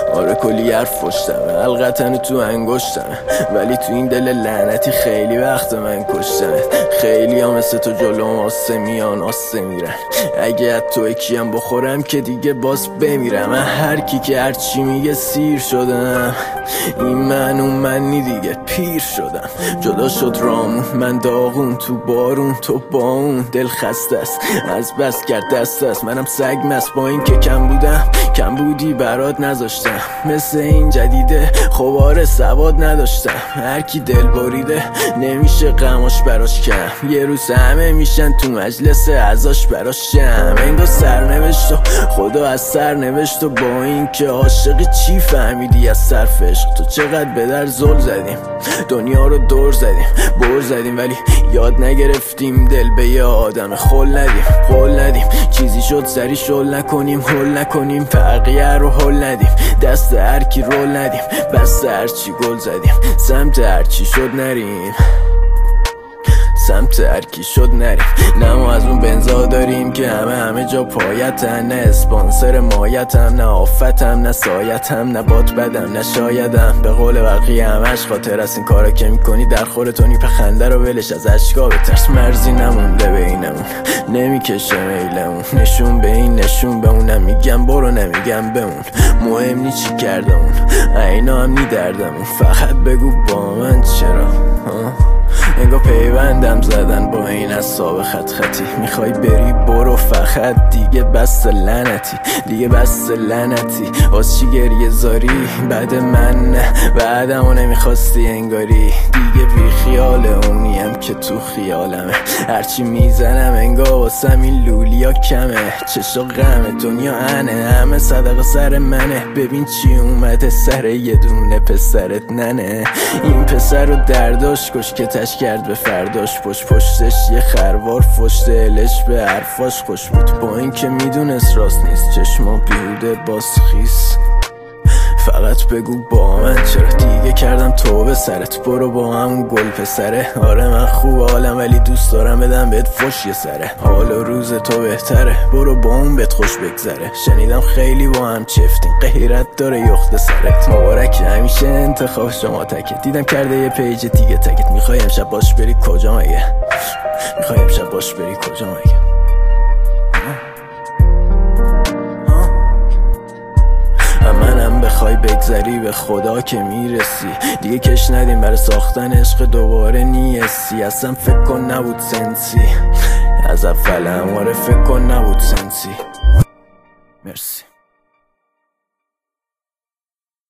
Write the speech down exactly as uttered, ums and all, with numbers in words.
آره کلی حرف پشتمه، حلقتن تو انگشتمه، ولی تو این دل لعنتی خیلی وقت من کشتمه. خیلی ها مثل تو جلوم آسه میان آسه میرن، اگه از تو یکیم بخورم که دیگه باز بمیرم. من هر کی که هرچی میگه سیر شدم، این من اون منی دیگه پیر شدم. جدا شد رامون من داغون تو بارون، تو با اون دل خسته است از بس کرد دست است. منم سگ مست با این که کم بودم کم بودی برات نذاشتم، مثل این جدیده خوباره سواد نداشتم. هر کی دل بریده نمیشه غماش براش کم، یه روز همه میشن تو مجلس ازاش براش شم. انگار سرنوشت و خدا از سر نوشت و با این که عاشقی چی فهمیدی از صرف عشق؟ تو چقدر به در زل زدیم، دنیا رو دور زدیم بور زدیم، ولی یاد نگرفتیم دل به یه آدم خل ندیم قول ندیم. چیزی شد سری شل نکنیم هل نکنیم، بقیه رو هل ندیم، دست هر کی رول ندیم، بس هرچی گل زدیم، سمت هرچی شد نریم، سمت هرکی شد نریم. نه ما از اون بنزا داریم که همه همه جا پایتن، نه اسپانسر مایتم، نه آفتم، نه سایتم، نه بات بدم، نه شایدم. به قول بقیه همش خاطر از این کارا که میکنی در خور تو نیپ خنده رو ولش از اشکا بترس. مرزی نمونده بینمون نمیکشه میلمون، نشون به این نشون به اونم میگم برو نمیگم بمون، مهم نی چی کردمون اینا هم نی دردمون. فقط بگو با من چرا ها؟ انگار پیوندم زدن با این اصاب خط خطی، میخوای بری برو فقط دیگه بس لعنتی، دیگه بس لعنتی. واس چی گریه زاری بعد من نه، بعدمو نمیخواستی انگاری، دیگه بی خیال اونیم که تو خیالمه. هرچی میزنم انگار واسم این لولیا کمه، چشا غم دنیا انه همه صدقه سر منه. ببین چی اومده سر یه دونه پسرت ننه، این پسر رو درداش کش که تش کرد به فرداش، پشت پشتش یه خروار فشت دلش به حرفاش خوش بود، با این که میدونست راست نیست چشما بیهوده باز خیس. فقط بگو با من چرا دیگه کردم توبه سرت، برو با همون گل پسره. آره من خوب حالم ولی دوست دارم بدم بهت فش یه سره، حال و روز تو بهتره برو با اون بهت خوش بگذره. شنیدم خیلی با هم چفتین غیرت داره یخت سرت، مبارک همیشه انتخاب شما تکت. دیدم کرده یه پیج دیگه تکت، میخوای امشب باش بری کجا مگه؟ میخوای امشب باش بری کجا مگه؟ منم بخوای بگذری به خدا که میرسی، دیگه کش ندیم برای ساختن عشق دوباره نیستی. اصلا فکر کن نبود سنسی، از اول همواره فکر کن نبود سنسی. مرسی.